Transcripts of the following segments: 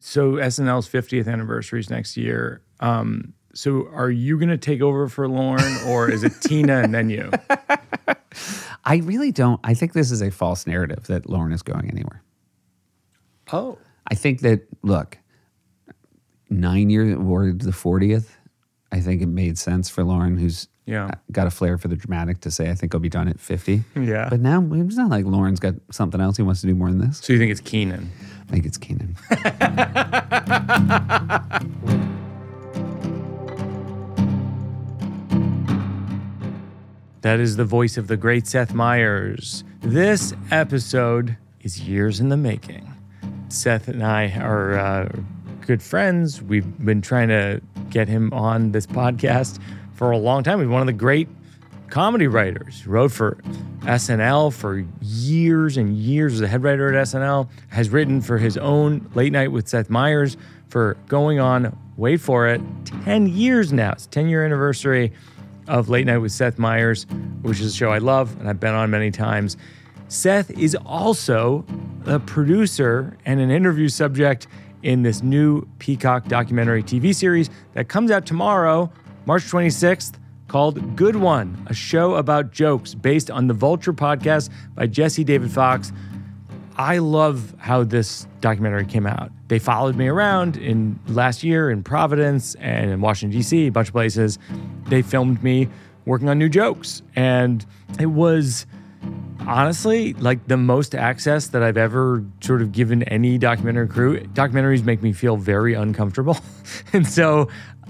So SNL's 50th anniversary is next year. So are you going to take over for Lorne, or is it Tina and then you? I really don't. I think this is a false narrative that Lorne is going anywhere. Oh. I think that, look, 9 years, or the 40th, I think it made sense for Lorne, who's got a flair for the dramatic, to say, I think I'll be done at 50. Yeah. But now it's not like Lorne's got something else he wants to do more than this. So you think it's Kenan? I think it's Kenan. That is the voice of the great Seth Meyers. This episode is years in the making. Seth and I are good friends. We've been trying to get him on this podcast for a long time. He's one of the great comedy writers. He wrote for SNL for years and years, was a head writer at SNL, has written for his own Late Night with Seth Meyers for going on, wait for it, 10 years now. It's 10-year anniversary of Late Night with Seth Meyers, which is a show I love and I've been on many times. Seth is also a producer and an interview subject in this new Peacock documentary TV series that comes out tomorrow, March 26th, called Good One, a show about jokes based on the Vulture podcast by Jesse David Fox. I love how this documentary came out. They followed me around in last year in Providence and in Washington, D.C., a bunch of places. They filmed me working on new jokes. And it was honestly like the most access that I've ever sort of given any documentary crew. Documentaries make me feel very uncomfortable. And so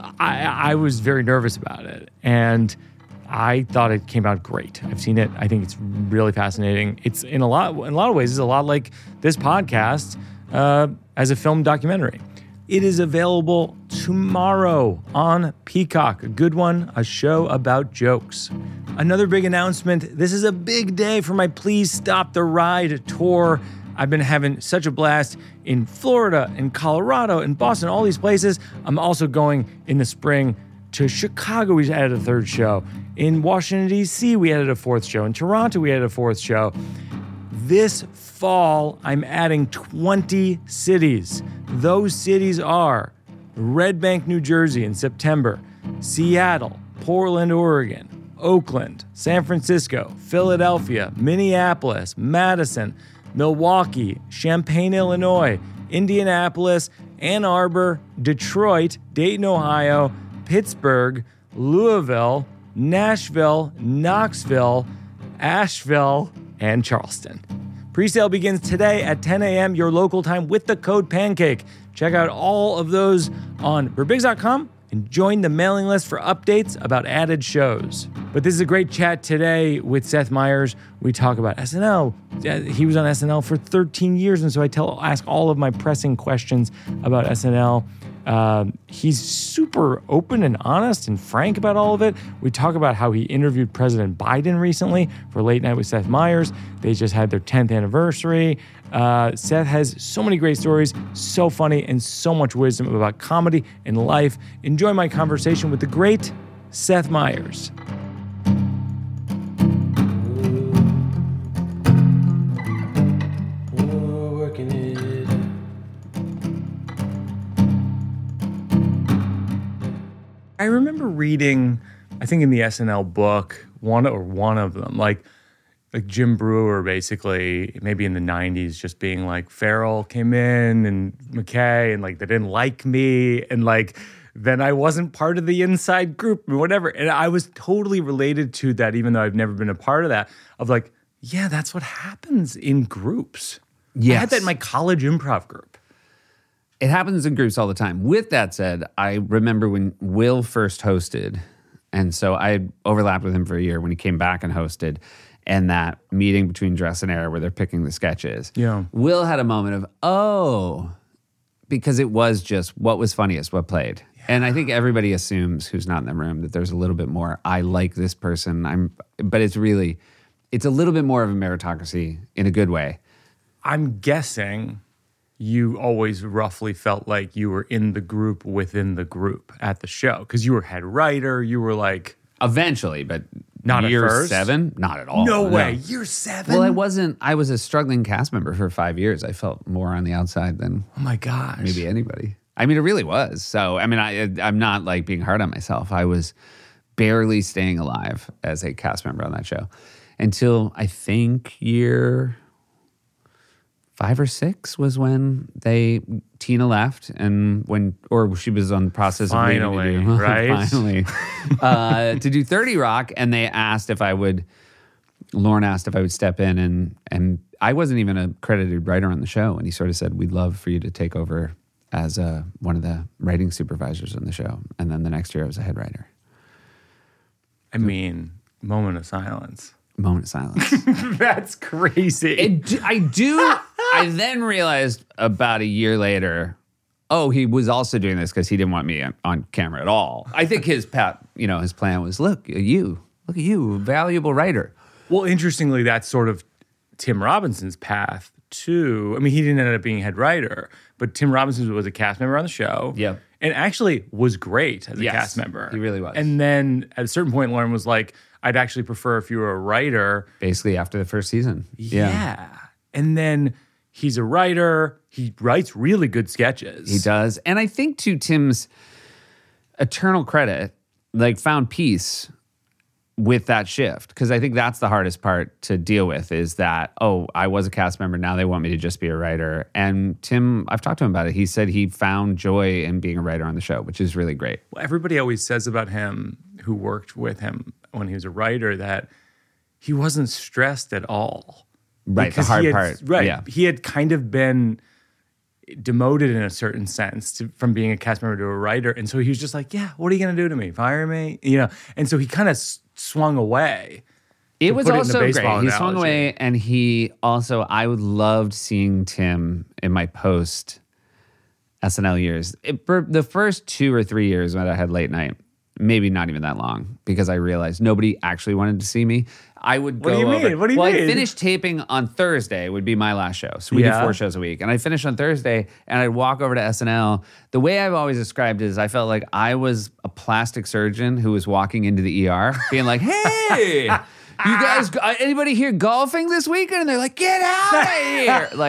I was very nervous about it. And I thought it came out great. I've seen it. I think it's really fascinating. It's in a lot of ways, it's a lot like this podcast as a film documentary. It is available tomorrow on Peacock. A Good One, a show about jokes. Another big announcement. This is a big day for my Please Stop the Ride tour. I've been having such a blast in Florida and Colorado and Boston, all these places. I'm also going in the spring to Chicago. We added a third show. In Washington, D.C., we added a fourth show. In Toronto, we added a fourth show. This fall, I'm adding 20 cities. Those cities are Red Bank, New Jersey in September, Seattle, Portland, Oregon, Oakland, San Francisco, Philadelphia, Minneapolis, Madison, Milwaukee, Champaign, Illinois, Indianapolis, Ann Arbor, Detroit, Dayton, Ohio, Pittsburgh, Louisville, Nashville, Knoxville, Asheville, and Charleston. Presale begins today at 10 a.m. your local time with the code PANCAKE. Check out all of those on Birbigs.com and join the mailing list for updates about added shows. But this is a great chat today with Seth Meyers. We talk about SNL. He was on SNL for 13 years, and so I ask all of my pressing questions about SNL. He's super open and honest and frank about all of it. We talk about how he interviewed President Biden recently for Late Night with Seth Meyers. They just had their 10th anniversary. Seth has so many great stories, so funny, and so much wisdom about comedy and life. Enjoy my conversation with the great Seth Meyers. I remember reading, I think in the SNL book, one of them, like Jim Brewer basically, maybe in the 90s, just being like, Farrell came in and McKay, and like they didn't like me, and like then I wasn't part of the inside group or whatever. And I was totally related to that, even though I've never been a part of that, of like, yeah, that's what happens in groups. Yes. I had that in my college improv group. It happens in groups all the time. With that said, I remember when Will first hosted, and so I overlapped with him for a year when he came back and hosted, and that meeting between Dress and Air where they're picking the sketches. Yeah. Will had a moment of, because it was just what was funniest, what played. Yeah. And I think everybody assumes, who's not in the room, that there's a little bit more, I like this person, but it's a little bit more of a meritocracy in a good way. I'm guessing you always roughly felt like you were in the group within the group at the show because you were head writer. You were like... Eventually, but Not at year first? 7, not at all. No way. Year 7? Well, I was a struggling cast member for 5 years. I felt more on the outside than Oh my gosh. maybe anybody. I mean, it really was. So, I mean, I'm not like being hard on myself. I was barely staying alive as a cast member on that show until I think year 5 or 6 was when Tina left, and or she was on the process of leaving Finally, to do, right? finally, to do 30 Rock, and they asked if I would. Lauren asked if I would step in, and I wasn't even a credited writer on the show, and he sort of said, "We'd love for you to take over as one of the writing supervisors on the show." And then the next year, I was a head writer. I mean, moment of silence. Moment of silence. That's crazy. I then realized about a year later, oh, he was also doing this because he didn't want me on camera at all. I think his plan was, look at you, valuable writer. Well, interestingly, that's sort of Tim Robinson's path too. I mean, he didn't end up being head writer, but Tim Robinson was a cast member on the show. Yep. And actually was great as a Yes, cast member. he really was. And then at a certain point, Lauren was like, I'd actually prefer if you were a writer. Basically after the first season. Yeah. And then he's a writer. He writes really good sketches. He does. And I think to Tim's eternal credit, like found peace with that shift. Because I think that's the hardest part to deal with is that, oh, I was a cast member. Now they want me to just be a writer. And Tim, I've talked to him about it. He said he found joy in being a writer on the show, which is really great. Well, everybody always says about him who worked with him when he was a writer that he wasn't stressed at all. Right, Because the hard he had- part. Right. Yeah. He had kind of been demoted in a certain sense from being a cast member to a writer. And so he was just like, yeah, what are you going to do to me? Fire me? And so he kind of swung away. It was put it in the also great. baseball He swung analogy. away, and he also, I would loved seeing Tim in my post SNL years. For the first 2 or 3 years when I had late night, maybe not even that long, because I realized nobody actually wanted to see me. I would go What do you mean? over. What do you well, mean? I finished taping on Thursday would be my last show. So we Yeah. do 4 shows a week. And I finished on Thursday, and I'd walk over to SNL. The way I've always described it is I felt like I was a plastic surgeon who was walking into the ER being like, hey, you guys, anybody here golfing this weekend? And they're like, get out of here. Like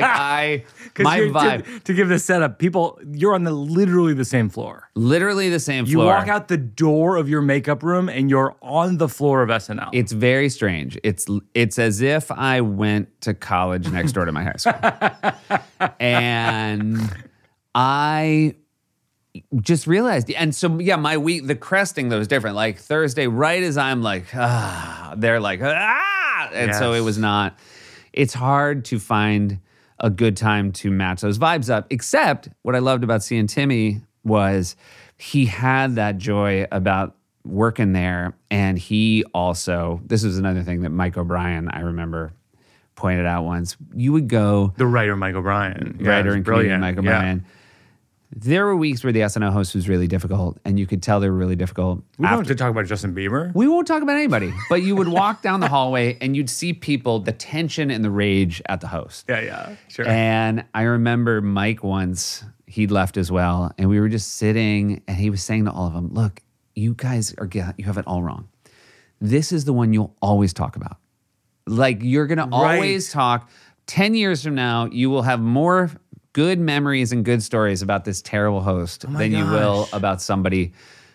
my vibe. To give the setup, people, you're on literally the same floor. Literally the same You floor. walk out the door of your makeup room and you're on the floor of SNL. It's very strange. It's as if I went to college next door to my high school. And I just realized, and so yeah, my week, the cresting though was different. Like Thursday, right as I'm like, they're like, and so Yes. it was not. It's hard to find a good time to match those vibes up. Except what I loved about seeing Timmy was he had that joy about working there, and he also. This was another thing that Mike O'Brien, I remember, pointed out once. You would go. the writer, Mike O'Brien. Yeah, Writer it's and brilliant. comedian Mike Yeah. O'Brien. There were weeks where the SNL host was really difficult, and you could tell they were really difficult. We don't have to talk about Justin Bieber. We won't talk about anybody, but you would walk down the hallway and you'd see people, the tension and the rage at the host. Yeah, sure. And I remember Mike once, he'd left as well, and we were just sitting, and he was saying to all of them, look, you guys you have it all wrong. This is the one you'll always talk about. Like, you're going to always talk. 10 years from now, you will have more good memories and good stories about this terrible host than you will gosh. about somebody,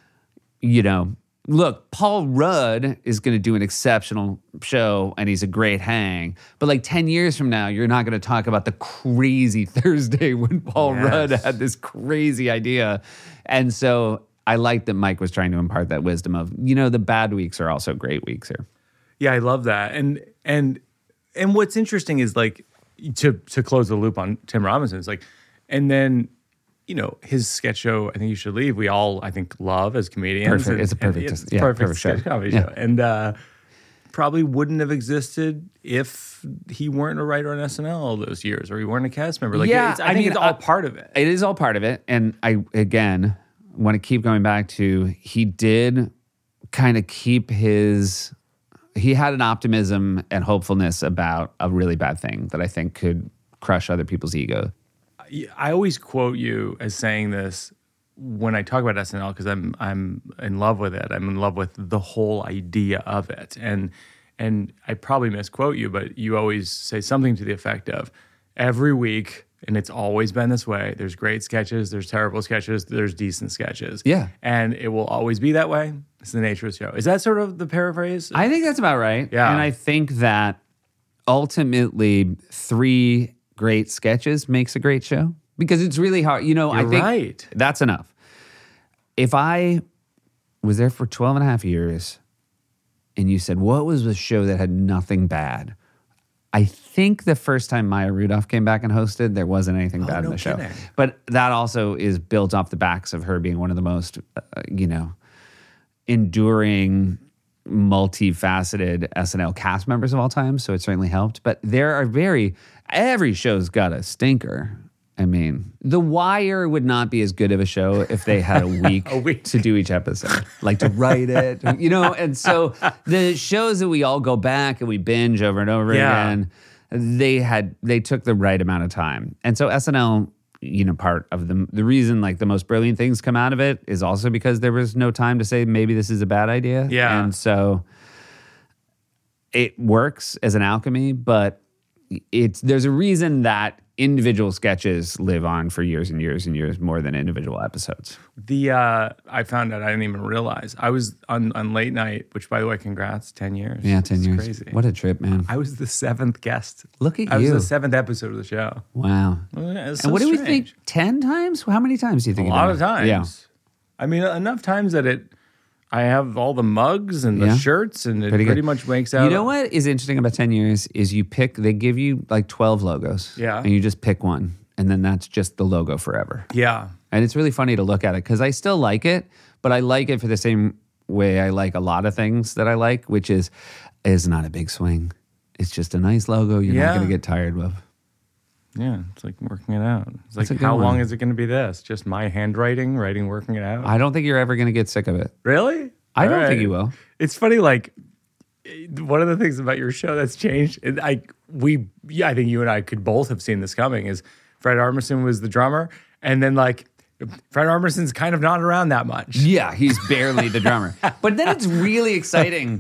Look, Paul Rudd is going to do an exceptional show, and he's a great hang. But like 10 years from now, you're not going to talk about the crazy Thursday when Paul Rudd had this crazy idea. And so I like that Mike was trying to impart that wisdom of, the bad weeks are also great weeks here. Yeah, I love that. And what's interesting is like to close the loop on Tim Robinson, it's like, and then his sketch show, I Think You Should Leave, we all, I think, love as comedians. Perfect. It's a perfect, it's yeah, perfect perfect sketch show. comedy Yeah. show. And probably wouldn't have existed if he weren't a writer on SNL all those years, or he weren't a cast member. Like, Yeah, I think it's all part of it. It is all part of it. And I, again, want to keep going back to, he did kind of keep he had an optimism and hopefulness about a really bad thing that I think could crush other people's ego. I always quote you as saying this when I talk about SNL, because I'm in love with it. I'm in love with the whole idea of it. And I probably misquote you, but you always say something to the effect of every week, and it's always been this way. There's great sketches, there's terrible sketches, there's decent sketches. Yeah. And it will always be that way. It's the nature of the show. Is that sort of the paraphrase? I think that's about right. Yeah. And I think that ultimately 3 great sketches makes a great show because it's really hard. You know, I think right. That's enough. If I was there for 12 and a half years and you said, what was the show that had nothing bad? I think the first time Maya Rudolph came back and hosted, there wasn't anything bad in the show. But that also is built off the backs of her being one of the most, enduring, multifaceted SNL cast members of all time. So it certainly helped. But there are every show's got a stinker. I mean, The Wire would not be as good of a show if they had a week to do each episode, like to write it, And so the shows that we all go back and we binge over and over again, they took the right amount of time. And so SNL, part of the reason like the most brilliant things come out of it is also because there was no time to say maybe this is a bad idea. Yeah. And so it works as an alchemy, but there's a reason that individual sketches live on for years and years and years more than individual episodes. I found out, I didn't even realize. I was on late night, which by the way, congrats, 10 years. Yeah, 10 years. Crazy. What a trip, man. I was the 7th guest. Look at I you. was the 7th episode of the show. Wow. And what do we think? 10 times? How many times do you think? A lot of times. Yeah. I mean, enough times that I have all the mugs and the shirts, and it pretty much makes out. You know what is interesting about 10 years is they give you like 12 logos. Yeah. And you just pick one. And then that's just the logo forever. Yeah. And it's really funny to look at it because I still like it, but I like it for the same way I like a lot of things that I like, which is not a big swing. It's just a nice logo you're not going to get tired of. Yeah, it's like working it out. It's like, That's a good how one. long is it going to be this? Just my handwriting, working it out? I don't think you're ever going to get sick of it. Really? I don't think you will. It's funny, like, one of the things about your show that's changed, I think you and I could both have seen this coming, is Fred Armisen was the drummer, and then, like, Fred Armisen's kind of not around that much. Yeah, he's barely the drummer. But then it's really exciting.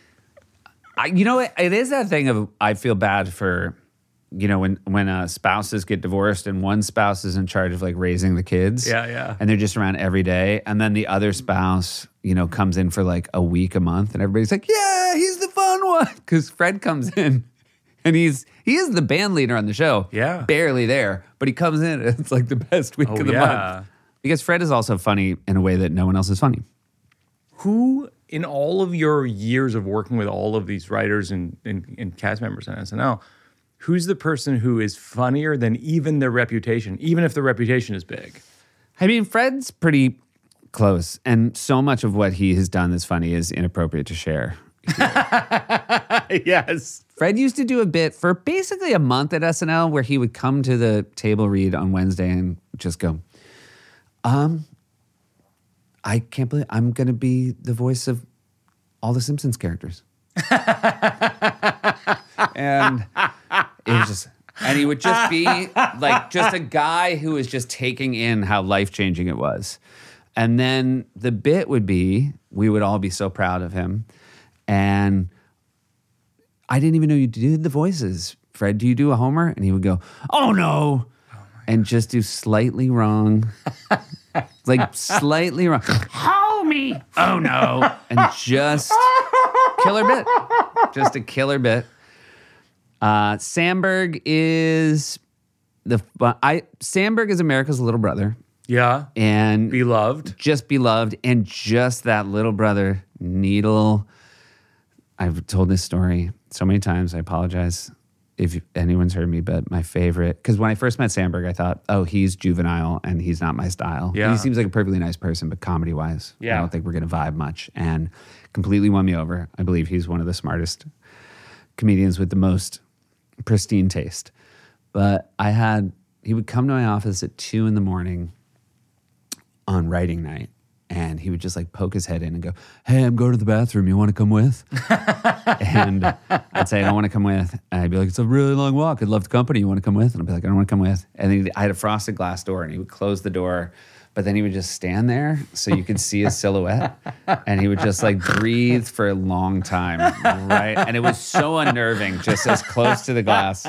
It is that thing of I feel bad for, when spouses get divorced and one spouse is in charge of like raising the kids. Yeah. And they're just around every day. And then the other spouse, comes in for like a week, a month, and everybody's like, yeah, he's the fun one. Because Fred comes in and he is the band leader on the show. Yeah. Barely there. But he comes in and it's like the best week of the month. Because Fred is also funny in a way that no one else is funny. Who, in all of your years of working with all of these writers and cast members on SNL, who's the person who is funnier than even their reputation, even if the reputation is big? I mean, Fred's pretty close. And so much of what he has done that's funny is inappropriate to share. Yes. Fred used to do a bit for basically a month at SNL where he would come to the table read on Wednesday and just go, I can't believe I'm going to be the voice of all the Simpsons characters. And it was just, and he would just be like just a guy who was just taking in how life-changing it was. And then the bit would be, we would all be so proud of him. And I didn't even know you did the voices. Fred, do you do a Homer? And he would go, oh no. And just do slightly wrong. Like slightly wrong. Homie. Oh no. And just killer bit. Just a killer bit. Sandberg is Sandberg is America's little brother. Yeah. And Beloved. Just beloved. And just that little brother, Needle. I've told this story so many times. I apologize if anyone's heard me, but my favorite, because when I first met Sandberg, I thought, oh, he's juvenile and he's not my style. Yeah. He seems like a perfectly nice person, but comedy-wise, I don't think we're going to vibe much. And completely won me over. I believe he's one of the smartest comedians with the most pristine taste. But he would come to my office at 2 a.m. on writing night, and he would just like poke his head in and go, "Hey, I'm going to the bathroom. You want to come with?" And I'd say, "I don't want to come with." And I'd be like, "It's a really long walk. I'd love the company. You want to come with?" And I'd be like, "I don't want to come with." And then I had a frosted glass door, and he would close the door, but then he would just stand there so you could see his silhouette, and he would just like breathe for a long time, right? And it was so unnerving, just as close to the glass.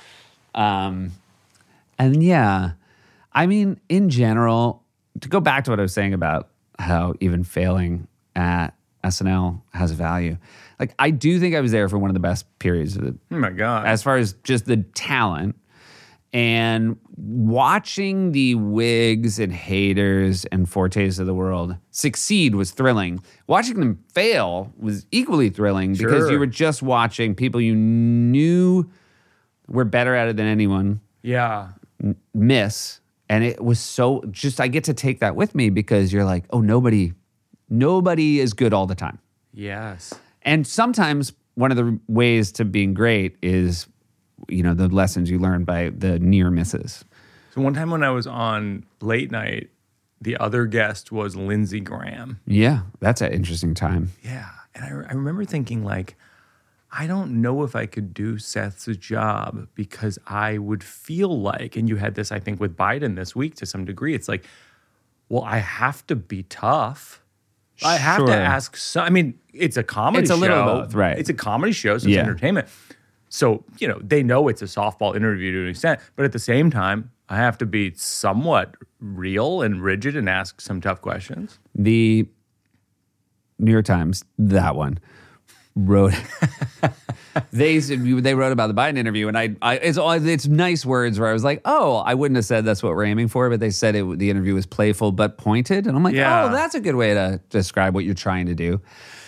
And yeah, I mean, in general, to go back to what I was saying about how even failing at SNL has value. Like, I do think I was there for one of the best periods of it. Oh my God. As far as just the talent and watching the Wigs and Haters and Fortes of the world succeed was thrilling. Watching them fail was equally thrilling because you were just watching people you knew were better at it than anyone Yeah. miss. And it was so just, I get to take that with me because you're like, oh, nobody is good all the time. Yes. And sometimes one of the ways to being great is, you know, the lessons you learn by the near misses. So one time when I was on late night, the other guest was Lindsey Graham. Yeah, that's an interesting time. Yeah. And I remember thinking, like, I don't know if I could do Seth's job because I would feel like, and you had this, I think, with Biden this week to some degree, it's like, well, I have to be tough. I have to ask some, I mean, it's a comedy show. It's a little of both, right. It's a comedy show, so it's entertainment. So, you know, they know it's a softball interview to an extent, but at the same time, I have to be somewhat real and rigid and ask some tough questions. The New York Times, that one, wrote they wrote about the Biden interview, and it's nice words where I was like, oh, I wouldn't have said that's what we're aiming for, but they said the interview was playful but pointed, and I'm like, oh, that's a good way to describe what you're trying to do.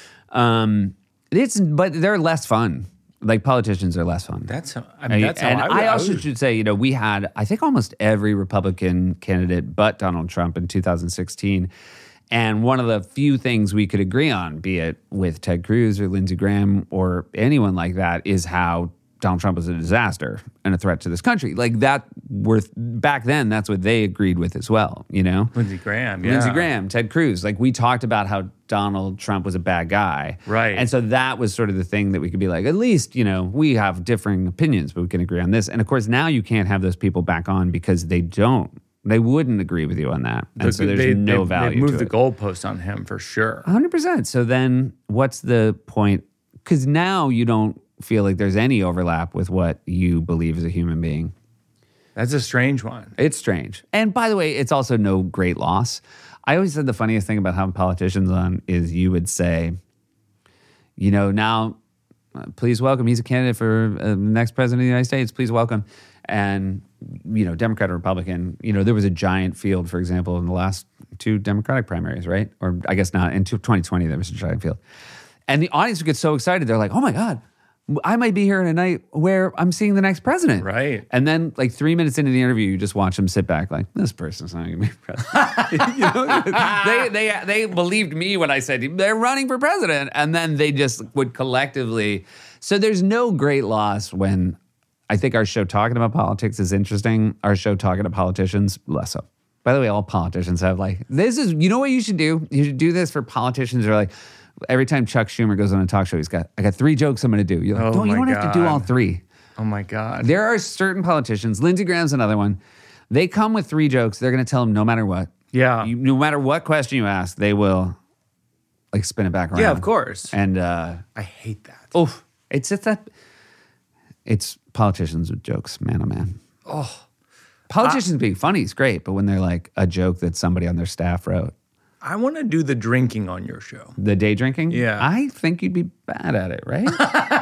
But they're less fun. Like, politicians are less fun. That's how I also should say, you know, we had, I think, almost every Republican candidate but Donald Trump in 2016. And one of the few things we could agree on, be it with Ted Cruz or Lindsey Graham or anyone like that, is how Donald Trump was a disaster and a threat to this country. Like, that back then, that's what they agreed with as well, you know? Lindsey Graham, yeah. Lindsey Graham, Ted Cruz. Like, we talked about how Donald Trump was a bad guy. Right. And so that was sort of the thing that we could be like, at least, you know, we have differing opinions, but we can agree on this. And of course, now you can't have those people back on because they wouldn't agree with you on that. And so there's no value to it. They moved the goalpost on him for sure. 100%. So then what's the point? Because now you don't feel like there's any overlap with what you believe as a human being. That's a strange one. It's strange. And by the way, it's also no great loss. I always said the funniest thing about having politicians on is you would say, you know, now, please welcome, he's a candidate for the next president of the United States, please welcome. And, you know, Democrat or Republican, you know, there was a giant field, for example, in the last two Democratic primaries, right? Or I guess not, in 2020, there was a giant field. And the audience would get so excited, they're like, oh my God, I might be here in a night where I'm seeing the next president. Right. And then like 3 minutes into the interview, you just watch them sit back like, this person's not going to be president. You know? They believed me when I said they're running for president. And then they just would collectively. So there's no great loss when I think our show talking about politics is interesting. Our show talking to politicians, less so. By the way, all politicians have like, this is, you know what you should do? You should do this for politicians who are like, every time Chuck Schumer goes on a talk show, I got 3 jokes I'm going to do. You're like, you don't have to do all 3. Oh my God. There are certain politicians, Lindsey Graham's another one, they come with 3 jokes. They're going to tell them no matter what. Yeah. No matter what question you ask, they will like spin it back around. Yeah, of course. And I hate that. Oh, it's just that, it's politicians with jokes, man, oh man. Oh. Politicians being funny is great, but when they're like a joke that somebody on their staff wrote. I want to do the drinking on your show. The day drinking? Yeah. I think you'd be bad at it, right?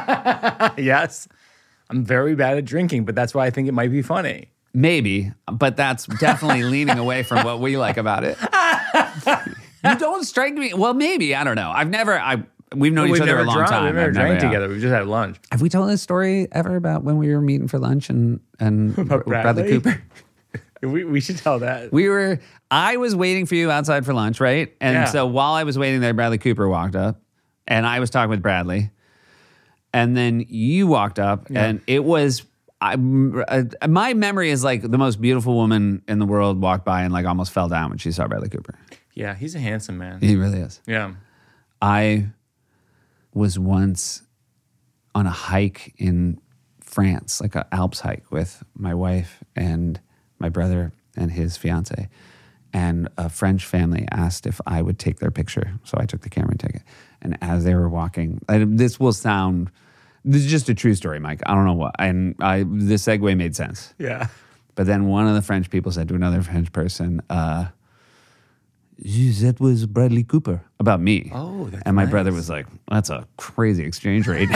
Yes. I'm very bad at drinking, but that's why I think it might be funny. Maybe, but that's definitely leaning away from what we like about it. You don't strike me. Well, maybe. I don't know. We've known each other a long time. We've never drank together. We've just had lunch. Have we told this story ever about when we were meeting for lunch and Bradley Cooper? We should tell that. I was waiting for you outside for lunch, right? And so while I was waiting there, Bradley Cooper walked up and I was talking with Bradley. And then you walked up and it was, my memory is like the most beautiful woman in the world walked by and like almost fell down when she saw Bradley Cooper. Yeah, he's a handsome man. He really is. Yeah. I was once on a hike in France, like an Alps hike with my wife and my brother and his fiance. And a French family asked if I would take their picture. So I took the camera and took it. And as they were walking, this is just a true story, Mike. I don't know what. And the segue made sense. Yeah. But then one of the French people said to another French person, that was Bradley Cooper about me. Oh, that's And my nice. brother was like, that's a crazy exchange rate.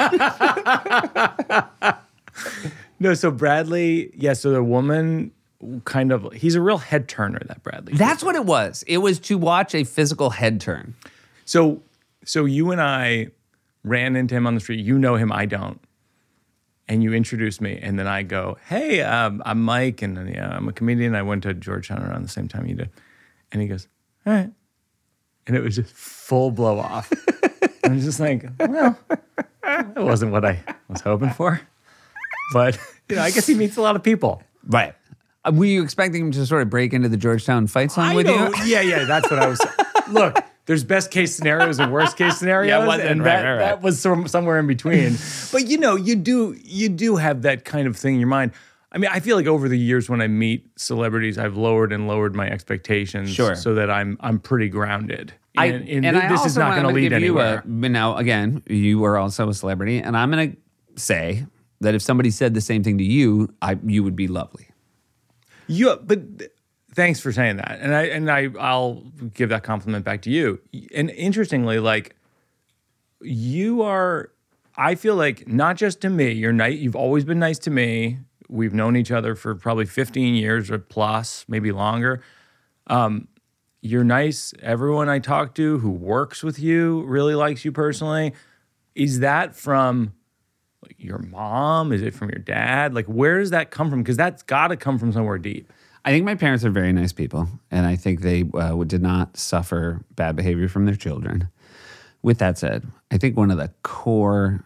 No, so Bradley, so the woman kind of, he's a real head turner, that Bradley. That's what it was. It was to watch a physical head turn. So you and I ran into him on the street. You know him, I don't. And you introduced me, and then I go, hey, I'm Mike, and I'm a comedian. I went to Georgetown around the same time you did. And he goes, all right. And it was just full blow off. And I was just like, well, that wasn't what I was hoping for. But, I guess he meets a lot of people. Right. Were you expecting him to sort of break into the Georgetown fight song with you? Yeah, that's what I was. Look, there's best case scenarios and worst case scenarios, and that was somewhere in between. But you do have that kind of thing in your mind. I mean, I feel like over the years when I meet celebrities, I've lowered and lowered my expectations, so that I'm pretty grounded. This is not going to lead anywhere. Now, again, you are also a celebrity, and I'm going to say that if somebody said the same thing to you, you would be lovely. But thanks for saying that, and I'll give that compliment back to you. And interestingly, like you are, I feel like not just to me, you're nice. You've always been nice to me. We've known each other for probably 15 years or plus, maybe longer. You're nice. Everyone I talk to who works with you really likes you personally. Is that from your mom? Is it from your dad? Like, where does that come from? Because that's got to come from somewhere deep. I think my parents are very nice people, and I think they did not suffer bad behavior from their children. With that said, I think one of the core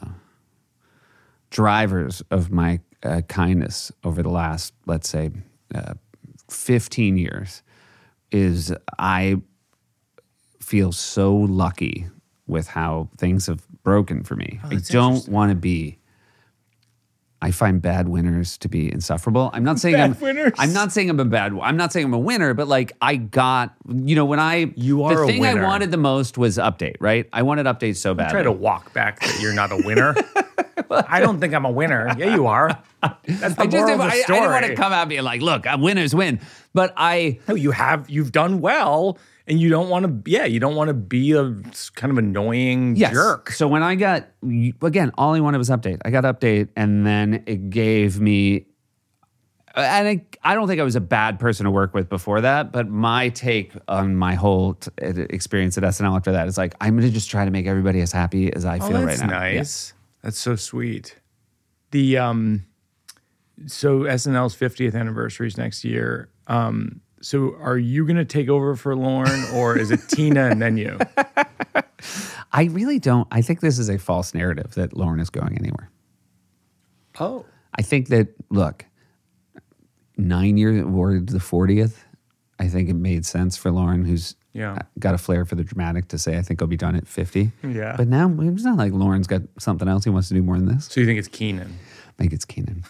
drivers of my kindness over the last, let's say, 15 years is I feel so lucky with how things have broken for me. I don't want to be. I find bad winners to be insufferable. I'm not saying I'm not saying I'm a bad. I'm not saying I'm a winner, but like I got, when you are the a thing winner. I wanted the most was Update. Right, I wanted Update so badly. Try to walk back that you're not a winner. I don't think I'm a winner. Yeah, you are. That's the moral of the story. I didn't want to come out and be like, look, winners win. But No, you've done well, and you don't want to. Yeah, you don't want to be a kind of annoying jerk. So when I got, again, all I wanted was Update. I got Update, and then it gave me. And I don't think I was a bad person to work with before that, but my take on my whole experience at SNL after that is like, I'm going to just try to make everybody as happy as I feel right now. That's nice. Yeah. That's so sweet. The so SNL's 50th anniversary is next year. So are you going to take over for Lorne, or is it Tina and then you? I really don't. I think this is a false narrative that Lorne is going anywhere. Oh. I think that, look, 9 years or the 40th, I think it made sense for Lorne, who's got a flair for the dramatic, to say, I think I'll be done at 50. Yeah. But now it's not like Lorne's got something else he wants to do more than this. So you think it's Kenan? I think it's Kenan.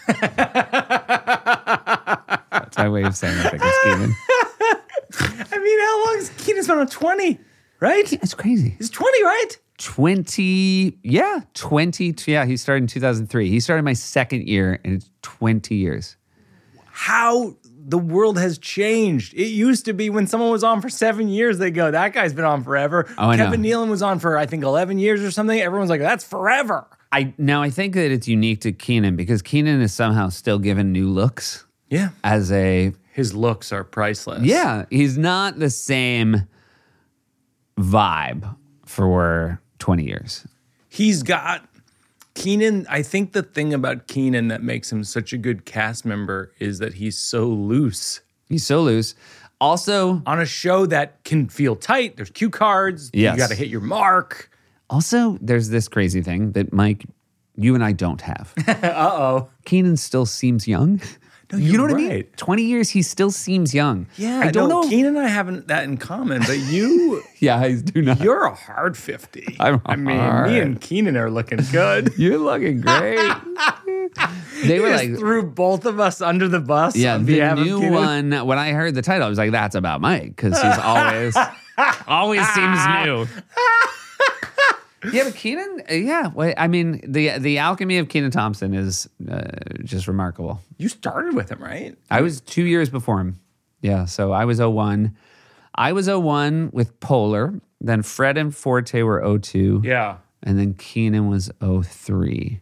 That's my way of saying I think it's Kenan. I mean, how long has Kenan's been on 20, right? It's crazy. It's 20, right? 20. Yeah, he started in 2003. He started my second year, and it's 20 years. How the world has changed. It used to be when someone was on for 7 years, they go, that guy's been on forever. Oh, Kevin Nealon was on for, I think, 11 years or something. Everyone's like, that's forever. I think that it's unique to Kenan because Kenan is somehow still given new looks. Yeah. His looks are priceless. Yeah. He's not the same vibe for 20 years. He's got Kenan. I think the thing about Kenan that makes him such a good cast member is that he's so loose. He's so loose. Also, on a show that can feel tight, there's cue cards. Yes. You got to hit your mark. Also, there's this crazy thing that, Mike, you and I don't have. Uh-oh. Kenan still seems young. No, you know you're what I mean? right. 20 years, he still seems young. Yeah, I don't know. Keenan and I haven't that in common, but you, Yeah, I do not. you're a hard 50. I'm I mean, hard. me and Keenan are looking good. You're looking great. They were Just like, threw both of us under the bus. yeah, on the behalf of new Keenan. one. When I heard the title, I was like, that's about Mike because he's always seems new. Yeah, but Keenan, well, I mean, the alchemy of Keenan Thompson is just remarkable. You started with him, right? I was 2 years before him. Yeah, so I was 01. I was 01 with Polar. Then Fred and Forte were 02. Yeah. And then Keenan was 03.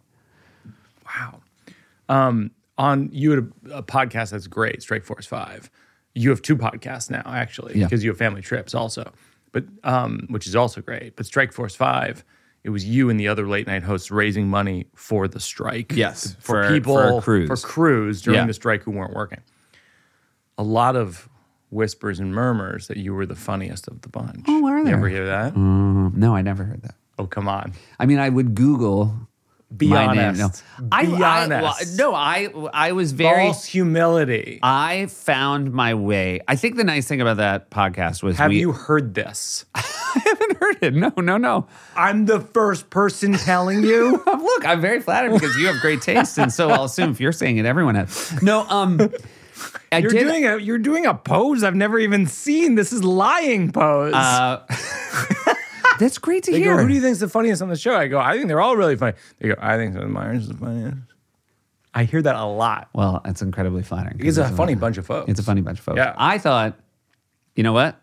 Wow. You had a podcast that's great, Strike Force 5. You have 2 podcasts now, actually, because you have Family Trips also, but which is also great. But Strike Force 5, it was you and the other late night hosts raising money for the strike. Yes, for people, for a cruise. for crews during the strike who weren't working. A lot of whispers and murmurs that you were the funniest of the bunch. Oh, are there? You ever hear that? No, I never heard that. Oh, come on. I mean, I would Google Be my honest. name. Be honest. I was very. False humility. I found my way. I think the nice thing about that podcast was Have you heard this? I haven't heard it. No. I'm the first person telling you. Look, I'm very flattered because you have great taste, and so I'll assume if you're saying it, everyone has. No, You're doing a pose I've never even seen. This is lying pose. That's great to They hear. go, who do you think's the funniest on the show? I go, I think they're all really funny. They go, I think Seth Meyers is the funniest. I hear that a lot. Well, it's incredibly flattering. It's a funny bunch of folks. It's a funny bunch of folks. Yeah. I thought, you know what?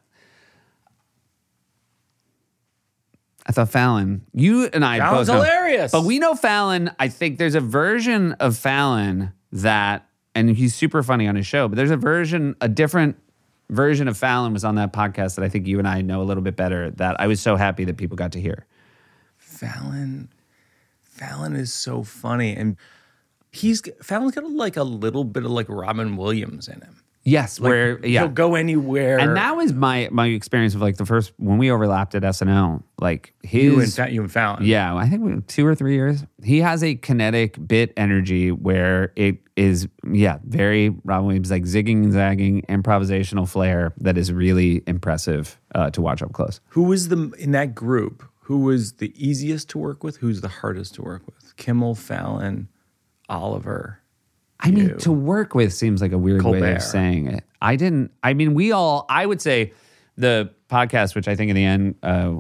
I thought Fallon, you and I Fallon's both know, hilarious. but we know Fallon. I think there's a version of Fallon that, and he's super funny on his show, but there's a different version of Fallon was on that podcast that I think you and I know a little bit better that I was so happy that people got to hear. Fallon is so funny. And Fallon's got like a little bit of like Robin Williams in him. Yes, Like, he'll go anywhere. And that was my experience of like the first, when we overlapped at SNL, like you his... and Fallon. Yeah, I think 2 or 3 years. He has a kinetic bit energy where it is, very Robin Williams, like zigging and zagging, improvisational flair that is really impressive to watch up close. Who was in that group? Who was the easiest to work with? Who's the hardest to work with? Kimmel, Fallon, Oliver. I mean, to work with seems like a weird way Colbert. of saying it. I would say the podcast, which I think in the end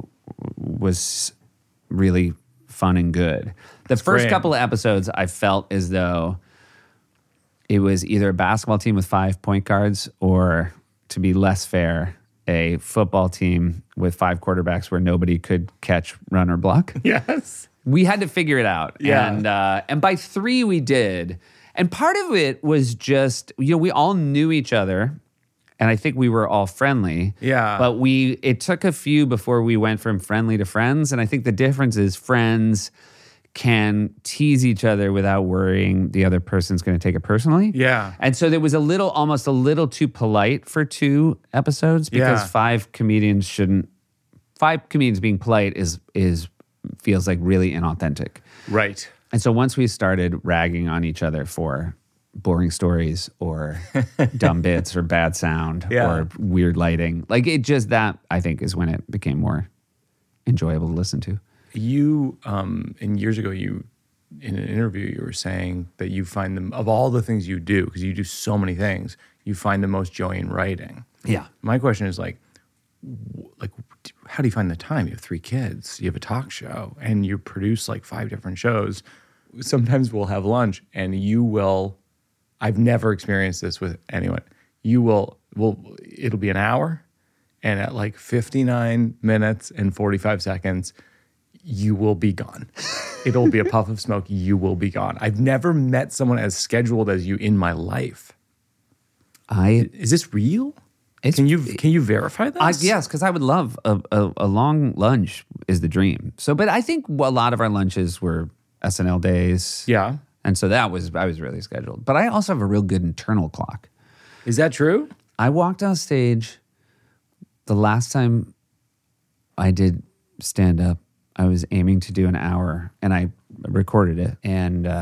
was really fun and good. The first great. couple of episodes, I felt as though it was either a basketball team with 5 point guards or, to be less fair, a football team with 5 quarterbacks where nobody could catch, run, or block. Yes. We had to figure it out. Yeah. And by 3 we did. And part of it was just, we all knew each other, and I think we were all friendly. Yeah. But it took a few before we went from friendly to friends. And I think the difference is friends can tease each other without worrying the other person's going to take it personally. Yeah. And so there was almost a little too polite for 2 episodes because Yeah. 5 comedians being polite feels like really inauthentic. Right. And so once we started ragging on each other for boring stories or dumb bits or bad sound or weird lighting, like it just, that I think is when it became more enjoyable to listen to. You, and years ago, in an interview, you were saying that you find them, of all the things you do, because you do so many things, you find the most joy in writing. Yeah. My question is like, how do you find the time? You have 3 kids, you have a talk show, and you produce like 5 different shows. Sometimes we'll have lunch and I've never experienced this with anyone. It'll be an hour, and at like 59 minutes and 45 seconds, you will be gone. It'll be a puff of smoke. You will be gone. I've never met someone as scheduled as you in my life. Is this real? Can you verify this? Yes, because I would love a long lunch is the dream. So, but I think a lot of our lunches were SNL days. Yeah. And so I was really scheduled. But I also have a real good internal clock. Is that true? I walked on stage the last time I did stand up. I was aiming to do an hour, and I recorded it. And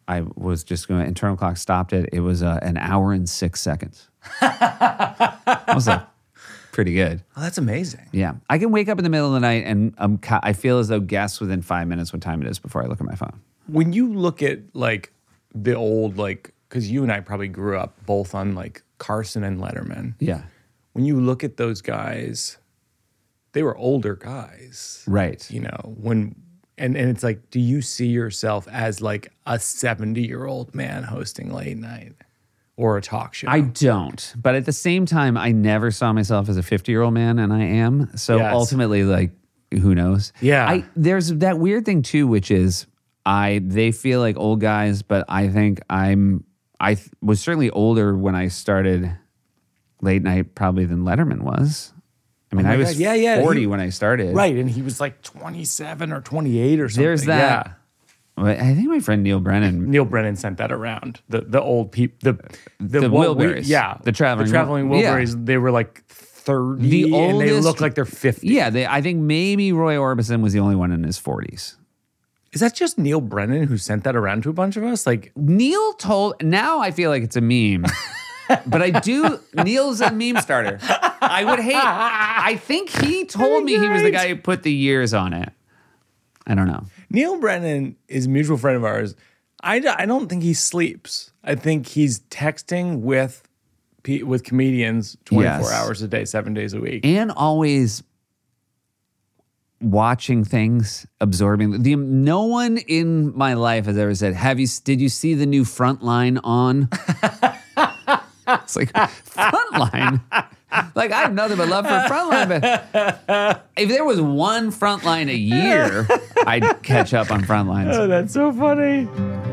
I was just going, internal clock stopped it. It was an hour and 6 seconds. I was like, pretty good. Oh, that's amazing. Yeah. I can wake up in the middle of the night and I feel as though guess within 5 minutes what time it is before I look at my phone. When you look at like the old, like, because you and I probably grew up both on like Carson and Letterman. Yeah. When you look at those guys, they were older guys. Right. You know, and it's like, do you see yourself as like a 70-year-old man hosting late night or a talk show? I don't. But at the same time, I never saw myself as a 50-year-old man, and I am. So ultimately, like, who knows? Yeah. There's that weird thing too, which is they feel like old guys, but I think I was certainly older when I started late night probably than Letterman was. I mean, I was 40 when I started. Right, and he was like 27 or 28 or something. There's that. Yeah. I think my friend Neil Brennan sent that around. The old people, the Wilburys. The traveling Wilburys. Yeah. They were like 30 and they look like they're 50. Yeah, I think maybe Roy Orbison was the only one in his 40s. Is that just Neil Brennan who sent that around to a bunch of us? Like Neil now I feel like it's a meme. But Neil's a meme starter. I think he told me he was the guy who put the years on it. I don't know. Neil Brennan is a mutual friend of ours. I don't think he sleeps. I think he's texting with comedians 24 hours a day, 7 days a week. And always watching things, absorbing. No one in my life has ever said, did you see the new Frontline on? It's like, Frontline? Like, I have nothing but love for Frontline, but if there was one Frontline a year, I'd catch up on Frontlines. Oh, that's so funny.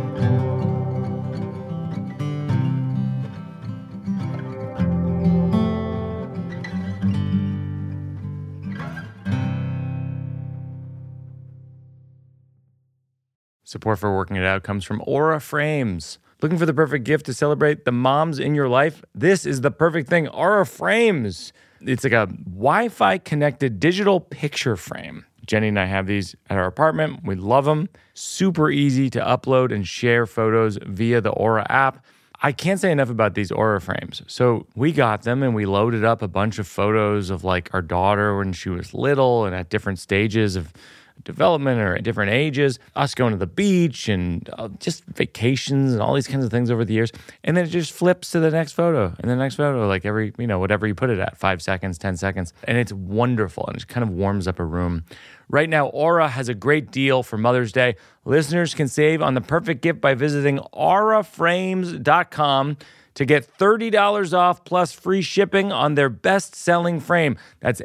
Support for Working It Out comes from Aura Frames. Looking for the perfect gift to celebrate the moms in your life? This is the perfect thing. Aura Frames. It's like a Wi-Fi connected digital picture frame. Jenny and I have these at our apartment. We love them. Super easy to upload and share photos via the Aura app. I can't say enough about these Aura frames. So we got them and we loaded up a bunch of photos of like our daughter when she was little and at different stages of development or at different ages, us going to the beach and just vacations and all these kinds of things over the years. And then it just flips to the next photo and the next photo, like every, whatever you put it at, 5 seconds, 10 seconds. And it's wonderful and it kind of warms up a room. Right now, Aura has a great deal for Mother's Day. Listeners can save on the perfect gift by visiting auraframes.com to get $30 off plus free shipping on their best-selling frame. That's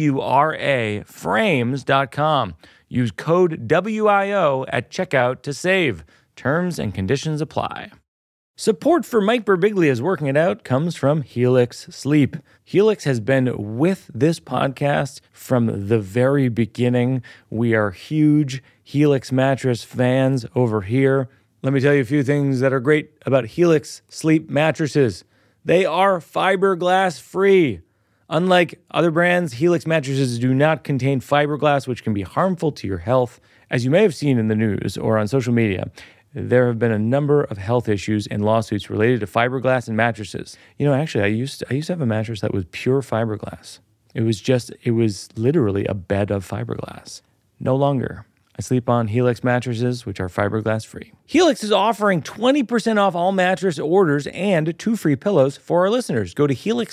AURA frames.com. Use code WIO at checkout to save. Terms and conditions apply. Support for Mike Birbiglia's Working It Out comes from Helix Sleep. Helix has been with this podcast from the very beginning. We are huge Helix mattress fans over here. Let me tell you a few things that are great about Helix Sleep mattresses. They are fiberglass free. Unlike other brands, Helix mattresses do not contain fiberglass, which can be harmful to your health. As you may have seen in the news or on social media, there have been a number of health issues and lawsuits related to fiberglass and mattresses. Actually, I used to have a mattress that was pure fiberglass. It was literally a bed of fiberglass. No longer. I sleep on Helix mattresses, which are fiberglass free. Helix is offering 20% off all mattress orders and 2 free pillows for our listeners. Go to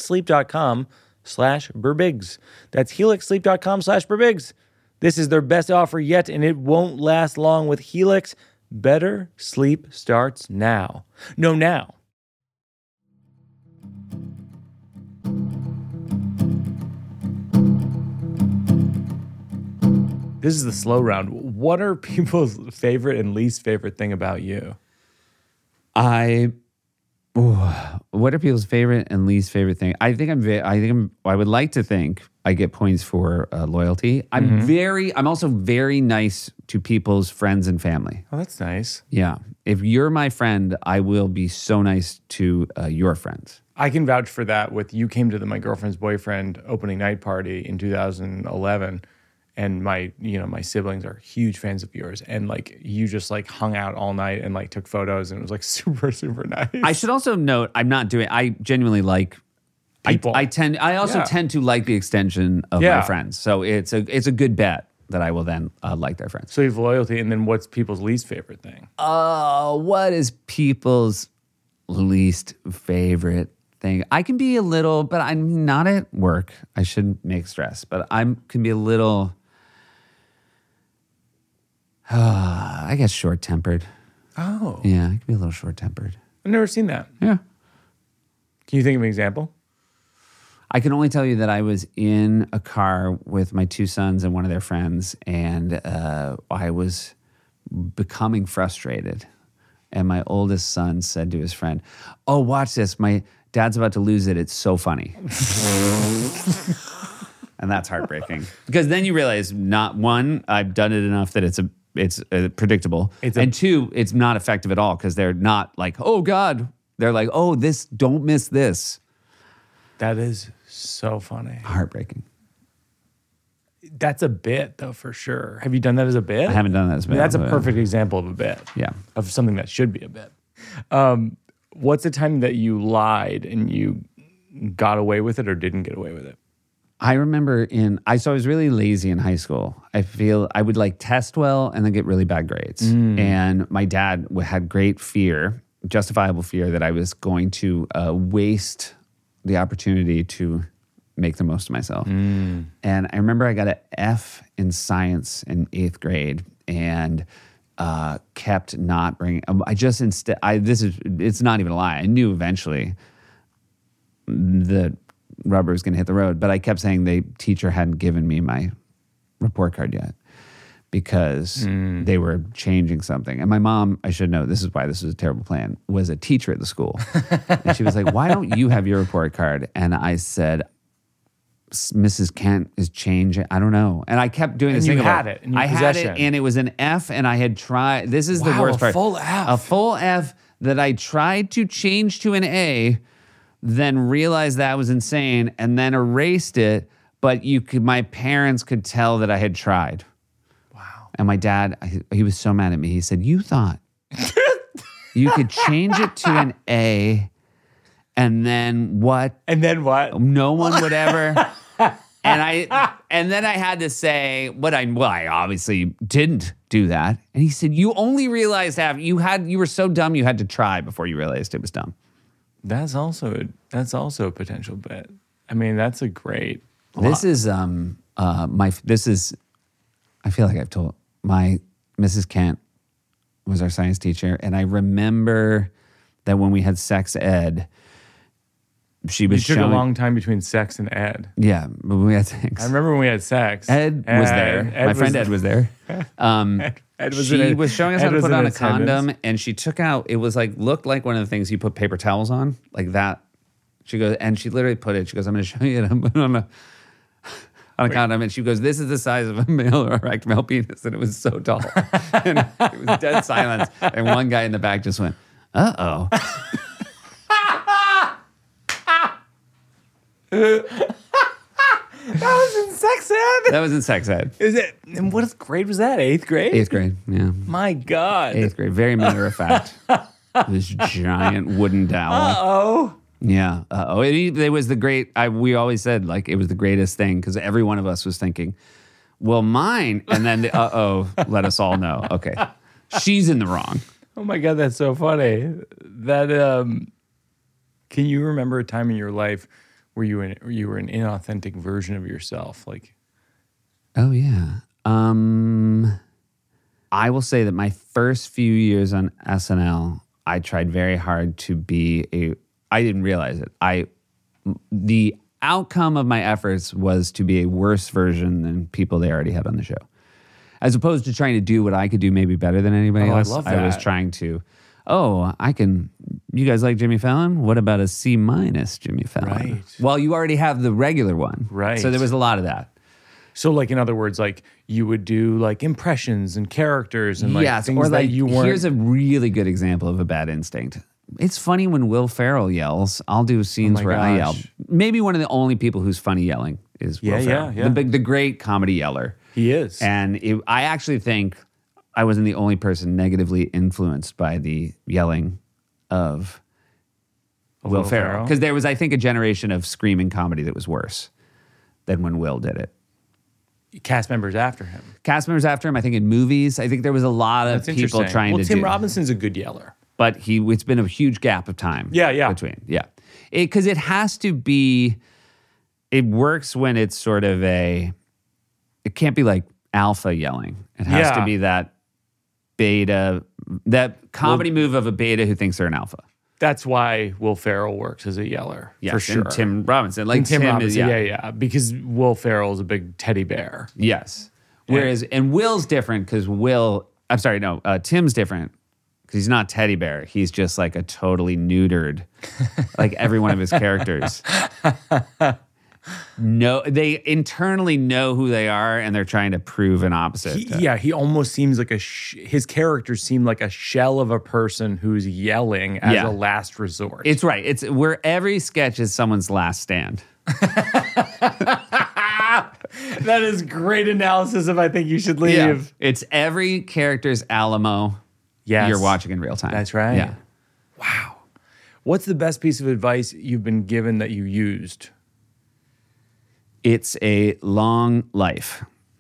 helixsleep.com/Birbigs. That's helixsleep.com/Birbigs. This is their best offer yet, and it won't last long with Helix. Better sleep starts now. No, now. This is the slow round. What are people's favorite and least favorite thing about you? What are people's favorite and least favorite thing? I would like to think I get points for loyalty. I'm also very nice to people's friends and family. Oh, that's nice. Yeah. If you're my friend, I will be so nice to your friends. I can vouch for that. You came to My Girlfriend's Boyfriend opening night party in 2011. and my siblings are huge fans of yours, and like you just like hung out all night and like took photos, and it was like super, super nice. I should also note, I genuinely like People. I also tend to like the extension of my friends. So it's a good bet that I will then like their friends. So you have loyalty, and then what's people's least favorite thing? What is people's least favorite thing? I can be a little, but I'm not at work. I shouldn't make stress, but can be a little, I guess, short-tempered. Oh. Yeah, I can be a little short-tempered. I've never seen that. Yeah. Can you think of an example? I can only tell you that I was in a car with my two sons and one of their friends, and I was becoming frustrated. And my oldest son said to his friend, "Oh, watch this. My dad's about to lose it. It's so funny." And that's heartbreaking. Because then you realize, not one, I've done it enough that it's predictable. And two, it's not effective at all because they're not like, "Oh, God." They're like, "Oh, don't miss this." That is so funny. Heartbreaking. That's a bit, though, for sure. Have you done that as a bit? I haven't done that as a bit. That's a perfect example of a bit. Yeah. Of something that should be a bit. What's the time that you lied and you got away with it or didn't get away with it? I remember so I was really lazy in high school. I feel I would like test well and then get really bad grades. And my dad had great fear, justifiable fear, that I was going to waste the opportunity to make the most of myself. And I remember I got an F in science in 8th grade and kept not bringing, it's not even a lie. I knew eventually the rubber was going to hit the road, but I kept saying the teacher hadn't given me my report card yet because they were changing something. And my mom, I should know, this is why this was a terrible plan, was a teacher at the school. And she was like, "Why don't you have your report card?" And I said, "Mrs. Kent is changing. I don't know." And I kept doing this thing. Had it in your possession. Had it, and it was an F, and I had tried. This is the worst part. A full F. A full F that I tried to change to an A, then realized that was insane, and then erased it. But my parents could tell that I had tried. And my dad, he was so mad at me. He said, "You thought you could change it to an A, and then what? And then what? No one would ever." And then I had to say, I obviously didn't do that. And he said, "You only realized you were so dumb you had to try before you realized it was dumb." That's also a potential bet. I mean, that's a great. This is I feel like I've told my Mrs. Kent was our science teacher, and I remember that when we had sex ed, she was showing. It took a long time between sex and ed. Yeah, but we had sex. I remember when we had sex. Ed was there. My friend Ed was there. She was showing us how to put on a condom, and she took out. It was looked like one of the things you put paper towels on, like that. She goes, and she literally put it. She goes, "I'm going to show you it. I'm putting on a condom," and she goes, "This is the size of a male or erect male penis," and it was so tall, and it was dead silence, and one guy in the back just went, "Uh-oh." That was in sex ed? That was in sex ed. Is it? And what grade was that? 8th grade? 8th grade, yeah. My God. 8th grade, very matter of fact. This giant wooden dowel. Uh-oh. Yeah. It was the great, we always said, it was the greatest thing because every one of us was thinking, well, mine, and then let us all know. Okay. She's in the wrong. Oh my God, that's so funny. That, can you remember a time in your life where you were an inauthentic version of yourself? Oh, yeah. I will say that my first few years on SNL, I tried very hard to be I didn't realize it. The outcome of my efforts was to be a worse version than people they already had on the show. As opposed to trying to do what I could do maybe better than anybody else. I love that. I was trying to, you guys like Jimmy Fallon? What about a C- Jimmy Fallon? Right. Well, you already have the regular one. Right. So there was a lot of that. So, in other words, you would do impressions and characters and yes, things or that you weren't. Here's a really good example of a bad instinct. It's funny when Will Ferrell yells. I'll do scenes where I yell. Maybe one of the only people who's funny yelling is Will Ferrell. Yeah. The great comedy yeller. He is. And I actually think I wasn't the only person negatively influenced by the yelling of Will Ferrell. Because there was, I think, a generation of screaming comedy that was worse than when Will did it. Cast members after him. Cast members after him, I think in movies, I think there was a lot of people trying to do. Tim Robinson's a good yeller. But it's been a huge gap of time. Between. Because it has to be, it works when it's sort of it can't be like alpha yelling. It has to be that beta, that comedy move of a beta who thinks they're an alpha. That's why Will Ferrell works as a yeller, for sure. And Tim Robinson. Like Tim Robinson, because Will Ferrell is a big teddy bear. Yes. Whereas, and Will's different because Tim's different because he's not teddy bear. He's just like a totally neutered, like every one of his characters. No, they internally know who they are, and they're trying to prove an opposite. He almost seems like his characters seem like a shell of a person who's yelling as a last resort. It's right. It's where every sketch is someone's last stand. That is great analysis of I Think You Should Leave. Yeah. It's every character's Alamo you're watching in real time. That's right. Yeah. Wow. What's the best piece of advice you've been given that you used? It's a long life.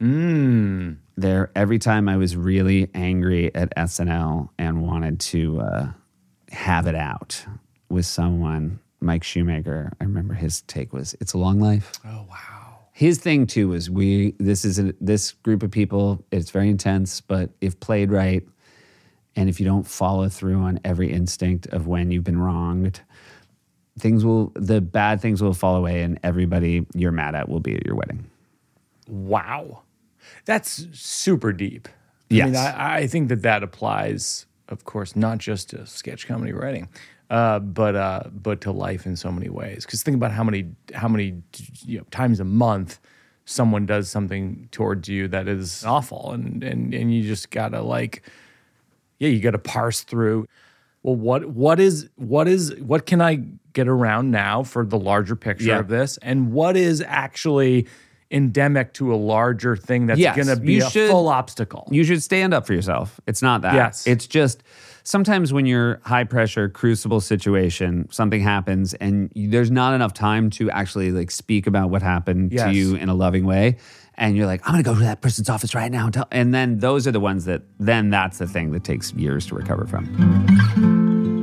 Every time I was really angry at SNL and wanted to have it out with someone, Mike Shoemaker, I remember his take was, it's a long life. Oh, wow. His thing too was this group of people, it's very intense, but if played right, and if you don't follow through on every instinct of when you've been wronged, the bad things will fall away and everybody you're mad at will be at your wedding. Wow. That's super deep. Yes. I mean, I think that applies, of course, not just to sketch comedy writing, but to life in so many ways. Because think about how many times a month someone does something towards you that is awful, and you just gotta you gotta parse through. Well, what can I get around now for the larger picture of this, and what is actually endemic to a larger thing that's going to be a full obstacle? You should stand up for yourself. It's not that. Yes. It's just sometimes when you're high pressure, crucible situation, something happens and there's not enough time to actually speak about what happened to you in a loving way. And you're like, I'm going to go to that person's office right now. And then those are the ones that's the thing that takes years to recover from.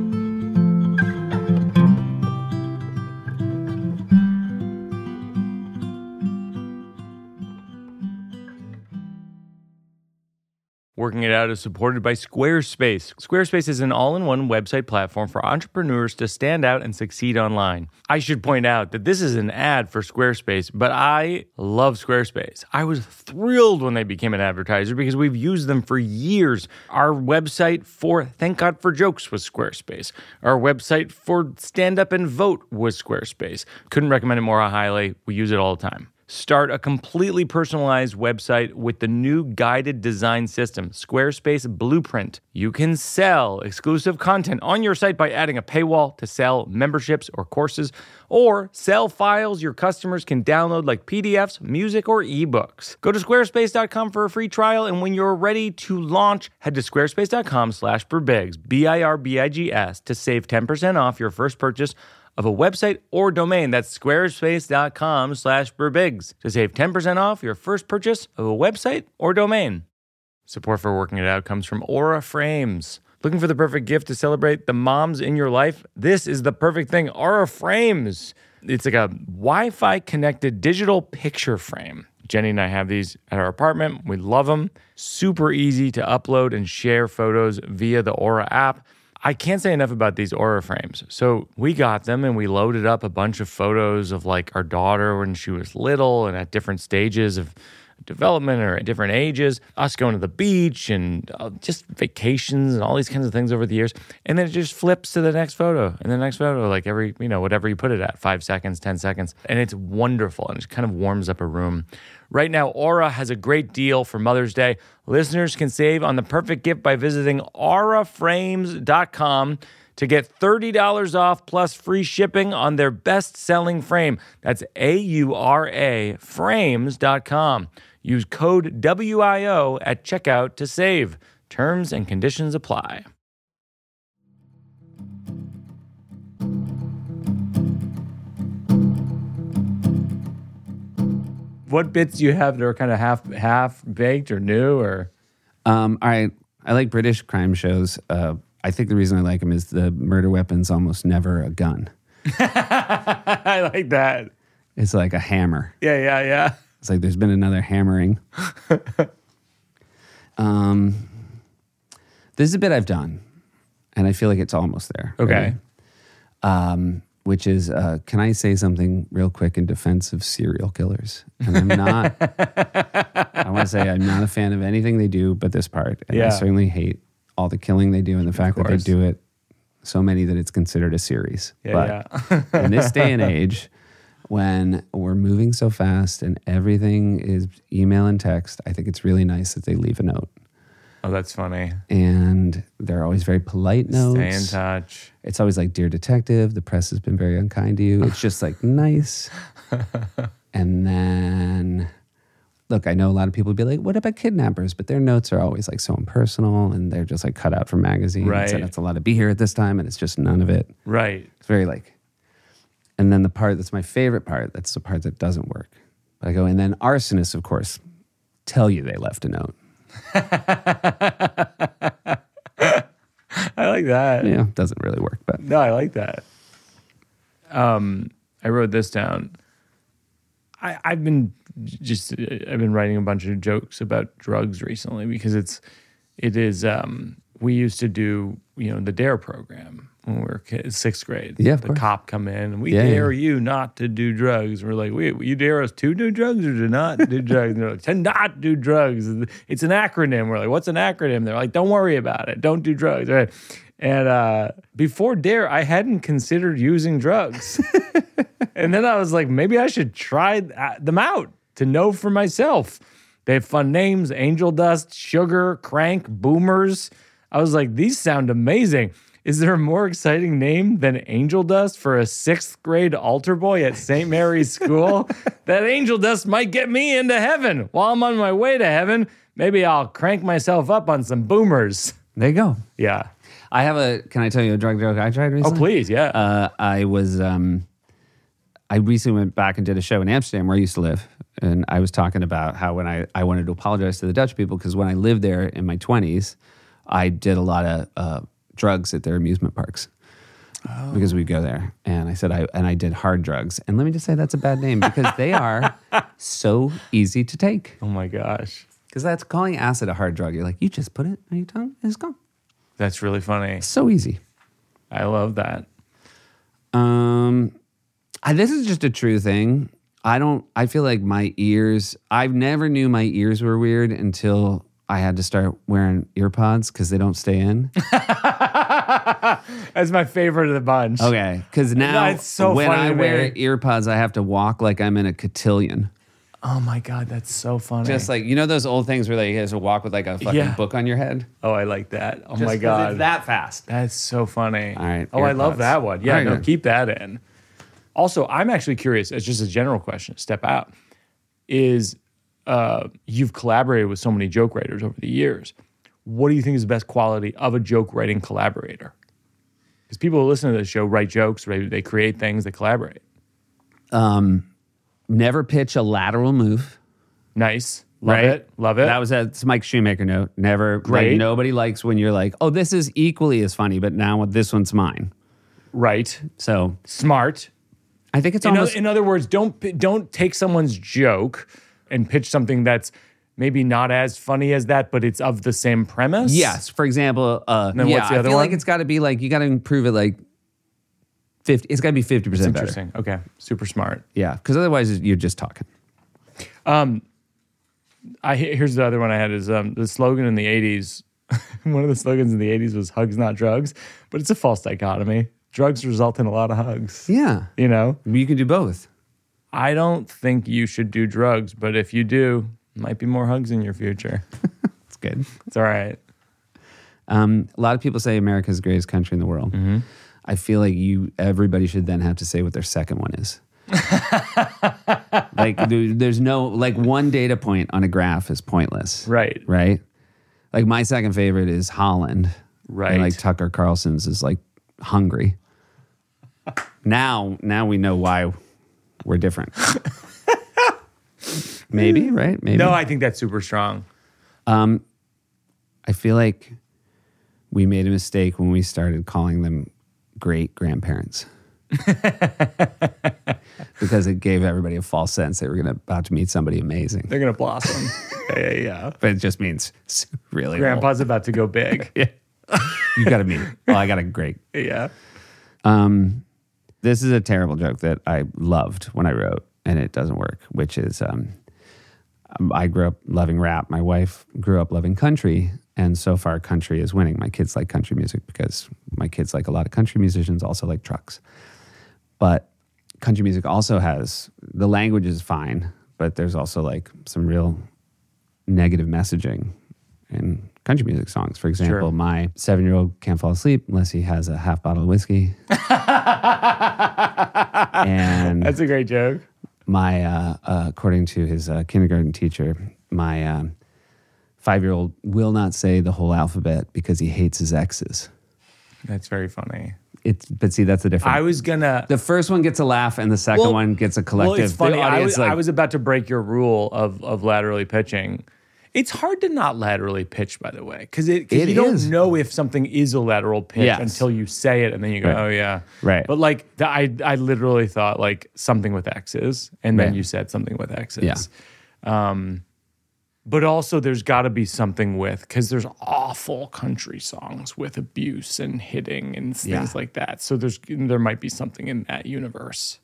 Working It Out is supported by Squarespace. Squarespace is an all-in-one website platform for entrepreneurs to stand out and succeed online. I should point out that this is an ad for Squarespace, but I love Squarespace. I was thrilled when they became an advertiser because we've used them for years. Our website for Thank God for Jokes was Squarespace. Our website for Stand Up and Vote was Squarespace. Couldn't recommend it more highly. We use it all the time. Start a completely personalized website with the new guided design system, Squarespace Blueprint. You can sell exclusive content on your site by adding a paywall to sell memberships or courses, or sell files your customers can download like PDFs, music, or ebooks. Go to squarespace.com for a free trial, and when you're ready to launch, head to squarespace.com/birbigs, BIRBIGS, to save 10% off your first purchase of a website or domain. That's squarespace.com/birbigs to save 10% off your first purchase of a website or domain. Support for Working It Out comes from Aura Frames. Looking for the perfect gift to celebrate the moms in your life? This is the perfect thing. Aura Frames. It's like a Wi-Fi connected digital picture frame. Jenny and I have these at our apartment. We love them. Super easy to upload and share photos via the Aura app. I can't say enough about these Aura frames. So we got them and we loaded up a bunch of photos of our daughter when she was little and at different stages of development or at different ages, us going to the beach and just vacations and all these kinds of things over the years. And then it just flips to the next photo and the next photo, every, whatever you put it at, 5 seconds, 10 seconds. And it's wonderful and it kind of warms up a room. Right now, Aura has a great deal for Mother's Day. Listeners can save on the perfect gift by visiting auraframes.com to get $30 off plus free shipping on their best-selling frame. That's AURA frames.com. Use code WIO at checkout to save. Terms and conditions apply. What bits do you have that are kind of half baked or new or? All right. I like British crime shows. I think the reason I like them is the murder weapon's almost never a gun. I like that. It's like a hammer. Yeah. It's like there's been another hammering. This is a bit I've done, and I feel like it's almost there. Okay. Right? Which is, can I say something real quick in defense of serial killers? And I'm not, I want to say I'm not a fan of anything they do but this part. And I certainly hate all the killing they do and the fact that they do it so many that it's considered a series. But in this day and age, when we're moving so fast and everything is email and text, I think it's really nice that they leave a note. Oh, that's funny. And they're always very polite notes. Stay in touch. It's always like, dear detective, the press has been very unkind to you. It's just like nice. And then, look, I know a lot of people would be like, what about kidnappers? But their notes are always like so impersonal and they're just like cut out from magazines. Right. And it's a lot to be here at this time and it's just none of it. Right. It's very like, and then the part that's my favorite part, that's the part that doesn't work. But I go, and then arsonists, of course, tell you they left a note. I like that. Yeah, doesn't really work, but No, I like that. I wrote this down. I've been writing a bunch of jokes about drugs recently because it is we used to do, the DARE program when we were kids, 6th grade. Yeah, of the course. cop come in and we dare you not to do drugs. And we're like, wait, you dare us to do drugs or to not do drugs? And they're like, to not do drugs. It's an acronym. We're like, what's an acronym? They're like, don't worry about it. Don't do drugs. Right? And before DARE, I hadn't considered using drugs. And then I was like, maybe I should try them out to know for myself. They have fun names: Angel Dust, Sugar, Crank, Boomers. I was like, these sound amazing. Is there a more exciting name than Angel Dust for a 6th grade altar boy at St. Mary's School? That Angel Dust might get me into heaven. While I'm on my way to heaven, maybe I'll crank myself up on some Boomers. there you go. Yeah. Can I tell you a drug joke I tried recently? Oh, please, yeah. I recently went back and did a show in Amsterdam where I used to live. And I was talking about how when I wanted to apologize to the Dutch people, because when I lived there in my 20s, I did a lot of drugs at their amusement parks. Because we'd go there. And I said, I did hard drugs. And let me just say that's a bad name because they are so easy to take. Oh, my gosh. Because that's calling acid a hard drug. You're like, you just put it on your tongue and it's gone. That's really funny. So easy. I love that. This is just a true thing. I feel like my ears, I never knew my ears were weird until I had to start wearing ear pods because they don't stay in. That's my favorite of the bunch. Okay. Because now it's so when funny I to wear me. ear pods, I have to walk like I'm in a cotillion. Oh my God, that's so funny. Just like, those old things where you have to walk with like a fucking book on your head? Oh, I like that. Oh Just my 'cause God. it's that fast. That's so funny. All right, Oh, I love AirPods. that one. Yeah, All right, no, good. keep that in. Also, I'm actually curious, as just a general question, step out, is you've collaborated with so many joke writers over the years. What do you think is the best quality of a joke writing collaborator? Because people who listen to this show write jokes, they create things, they collaborate. Never pitch a lateral move. Nice. Love Right? it. Love it. That was a Mike Shoemaker note. Never. Great. Like, nobody likes when you're like, oh, this is equally as funny, but now this one's mine. right. So Smart. I think it's almost. In other words, don't take someone's joke and pitch something that's maybe not as funny as that, but it's of the same premise. Yes. For example, then what's the I other feel like one? it's got to be like, you got to improve it like 50. It's got to be 50% better. Interesting. Okay. Super smart. Yeah. Because otherwise you're just talking. Here's the other one I had is the slogan in the 80s. One of the slogans in the 80s was hugs, not drugs, but it's a false dichotomy. Drugs result in a lot of hugs. Yeah. You know, You can do both. I don't think you should do drugs, but if you do, might be more hugs in your future. It's good. It's all right. A lot of people say America's the greatest country in the world. Mm-hmm. I feel like everybody should then have to say what their second one is. Like there's no, like one data point on a graph is pointless. Right. Right? Like my second favorite is Holland. Right. And like Tucker Carlson's is like hungry. Now we know why we're different. Maybe, right? Maybe. No, I think that's super strong. I feel like we made a mistake when we started calling them great grandparents. Because it gave everybody a false sense they were about to meet somebody amazing. They're going to blossom. Yeah. But it just means really Grandpa's about to go big. Yeah. You got to meet. Oh, I got a great. Yeah. This is a terrible joke that I loved when I wrote, and it doesn't work, which is I grew up loving rap. My wife grew up loving country, and so far country is winning. My kids like country music because my kids like a lot of country musicians, also like trucks. But country music also has, the language is fine, but there's also like some real negative messaging in country music songs. For example, Sure. My 7-year-old can't fall asleep unless he has a half bottle of whiskey. And That's a great joke. my, according to his kindergarten teacher, my 5-year-old will not say the whole alphabet because he hates his X's. That's very funny. But see, that's the difference. I was gonna. The first one gets a laugh, and the second one gets a collective. Well, it's funny. The I audience, was about to break your rule of laterally pitching. It's hard to not laterally pitch, by the way, because you don't know if something is a lateral pitch until you say it, and then you go, Right. "Oh yeah, Right." But like, I literally thought like something with X's, and then Right. you said something with X's. Yeah. But also, there's got to be something with, because there's awful country songs with abuse and hitting and things like that. So there might be something in that universe.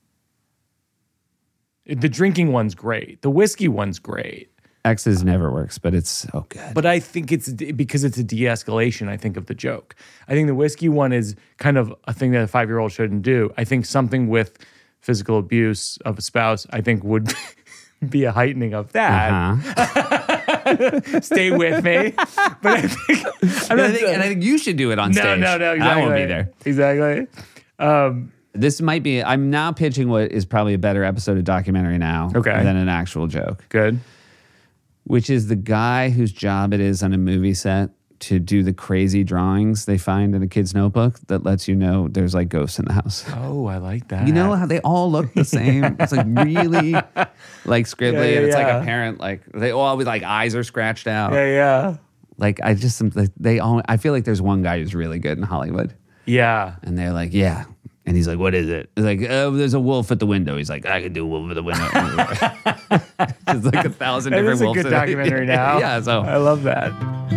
The drinking one's great. The whiskey one's great. X's never works, but it's so good. But I think it's because it's a de-escalation, I think, of the joke. I think the whiskey one is kind of a thing that a 5-year-old shouldn't do. I think something with physical abuse of a spouse, I think would be a heightening of that. Uh-huh. Stay with me. But I think... I think you should do it on stage. No, exactly. I won't be there. Exactly. This might be, I'm now pitching what is probably a better episode of documentary now than an actual joke. Good. Which is the guy whose job it is on a movie set to do the crazy drawings they find in a kid's notebook that lets you know there's like ghosts in the house. Oh, I like that. You know how they all look the same? It's like really like scribbly, and it's like yeah. apparent, like they all with like eyes are scratched out. Yeah. Like I feel like there's one guy who's really good in Hollywood. Yeah. And they're like, yeah. And he's like, what is it? It's like, there's a wolf at the window. He's like, I could do a wolf at the window. It's like 1,000 different wolves. It's a good documentary now. Yeah, so I love that.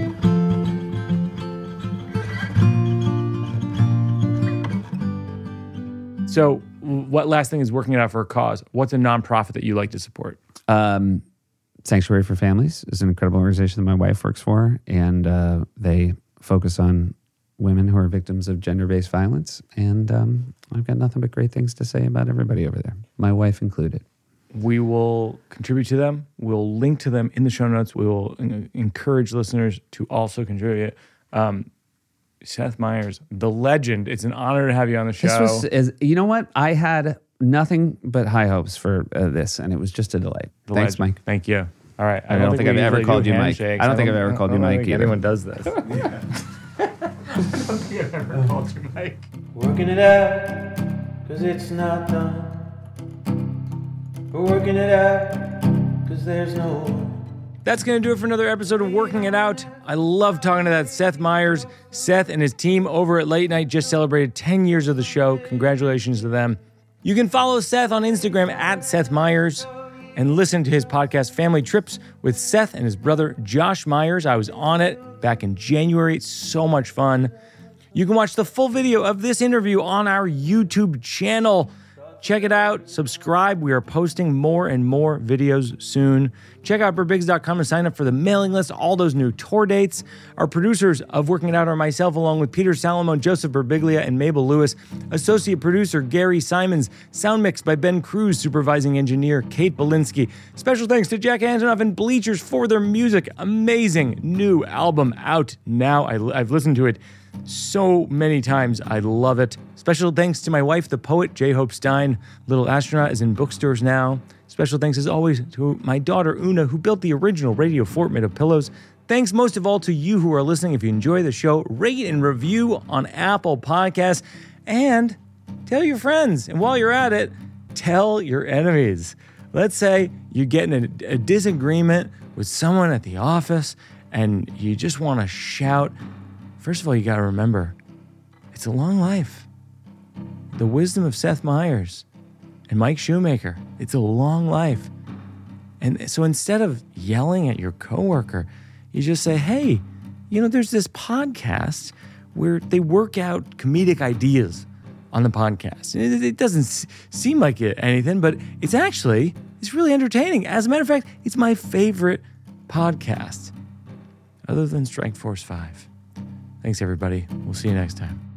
So, what last thing is working it out for a cause? What's a nonprofit that you like to support? Sanctuary for Families is an incredible organization that my wife works for, and they focus on women who are victims of gender-based violence. And I've got nothing but great things to say about everybody over there, my wife included. We will contribute to them. We'll link to them in the show notes. We will encourage listeners to also contribute. Seth Meyers, the legend. It's an honor to have you on the show. You know what? I had nothing but high hopes for this, and it was just a delight. Thanks, legend. Mike. Thank you. All right. I don't think I've ever called you Mike. I don't think I've ever called you Mike either. Anyone does this. I don't think I've ever called you Mike. Working it out, cause it's not done. We're working it out, cause there's no... That's going to do it for another episode of Working It Out. I love talking to that Seth Meyers. Seth and his team over at Late Night just celebrated 10 years of the show. Congratulations to them. You can follow Seth on Instagram at Seth Meyers and listen to his podcast, Family Trips, with Seth and his brother, Josh Meyers. I was on it back in January. It's so much fun. You can watch the full video of this interview on our YouTube channel. Check it out. Subscribe. We are posting more and more videos soon. Check out birbigs.com to sign up for the mailing list, all those new tour dates. Our producers of Working It Out are myself, along with Peter Salomon, Joseph Birbiglia, and Mabel Lewis. Associate producer Gary Simons. Sound mix by Ben Cruz. Supervising engineer Kate Belinsky. Special thanks to Jack Antonoff and Bleachers for their music. Amazing new album out now. I've listened to it so many times. I love it. Special thanks to my wife, the poet, J. Hope Stein. Little Astronaut is in bookstores now. Special thanks, as always, to my daughter, Una, who built the original Radio Fort made of pillows. Thanks most of all to you who are listening. If you enjoy the show, rate and review on Apple Podcasts. And tell your friends. And while you're at it, tell your enemies. Let's say you're getting a disagreement with someone at the office and you just want to shout. First of all, you got to remember, it's a long life. The wisdom of Seth Meyers and Mike Shoemaker. It's a long life. And so instead of yelling at your coworker, you just say, hey, there's this podcast where they work out comedic ideas on the podcast. It doesn't seem like anything, but it's really entertaining. As a matter of fact, it's my favorite podcast, other than Strike Force 5. Thanks, everybody. We'll see you next time.